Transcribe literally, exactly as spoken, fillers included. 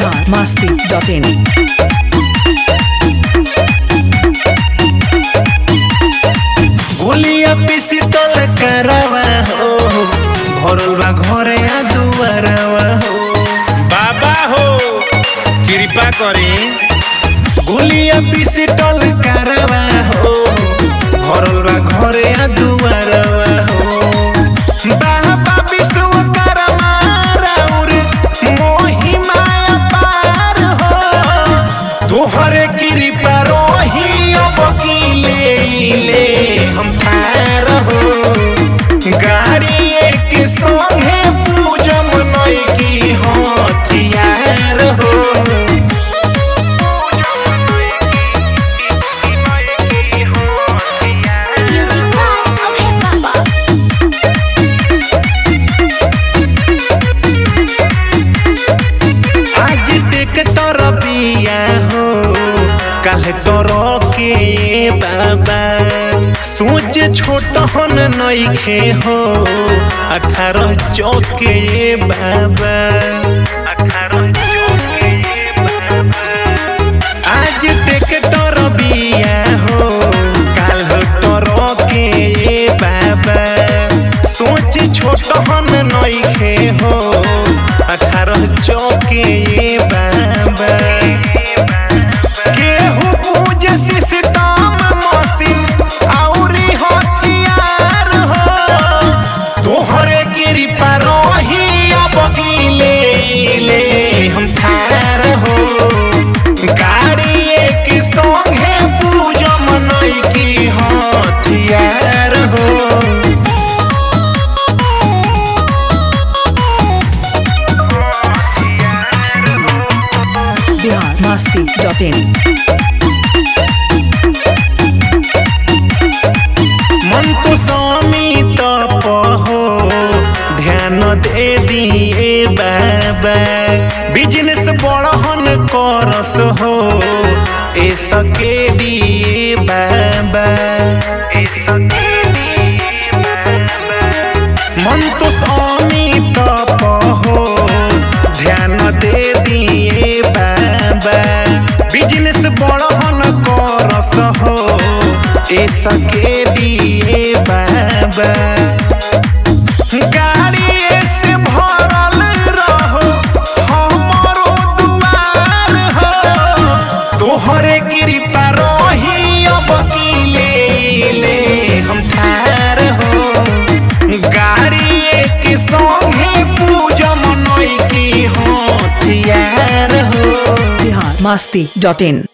Bihar Masti dot इन। गोलिया pistol करवा हो भरल बा घरे आ दुआरवा हो। बाबा हो कृपा करी। गोलिया पिस्टल करवा हो भरल बा घरे आ दुआरवा हो। बाबा विश्वकर्मा राउर मोहिमा अपार हो। तोहरे कृपा रोही अब की ले हम पार हो। गाड़ी एक संगे पूजम नई की हथियार हो। आज ट्रैक्टर बिया हो कल तोरो के बाबा। सोच छोट हन नइखे हो अठारह चौके बाबा। अठारह चौके बाबा। आज ट्रैक्टर बिया हो कल तोरो के बाबा। सोच छोट हन नइखे हो अठारह चौके बाबा। केहू पूजे सिस्टम मशीन औरी हथियार हो। तोहरे कृपा रोही अब की ले हम ठार हो। गाड़ी एक संगे पूजम नई की हथियार हो। Bihar Masti dot in. मन तो स्वामी तप हो ध्यान दे दिए बाबा। बिजनेस बड़हन करस हो ए सके दिए बाबा। मन तो स्वामी तप हो ध्यान दे दिए बाबा। बिजनेस बड़हन करस हो ए सके दिए बाबा। गाड़ी से भरल रहो हमरो दुआर हो। तोहरे कृपा रोही अब की ले हम ठार हो। गाड़ी एक संगे पूजम नई की हथियार हो। बिहार मस्ती डॉट इन।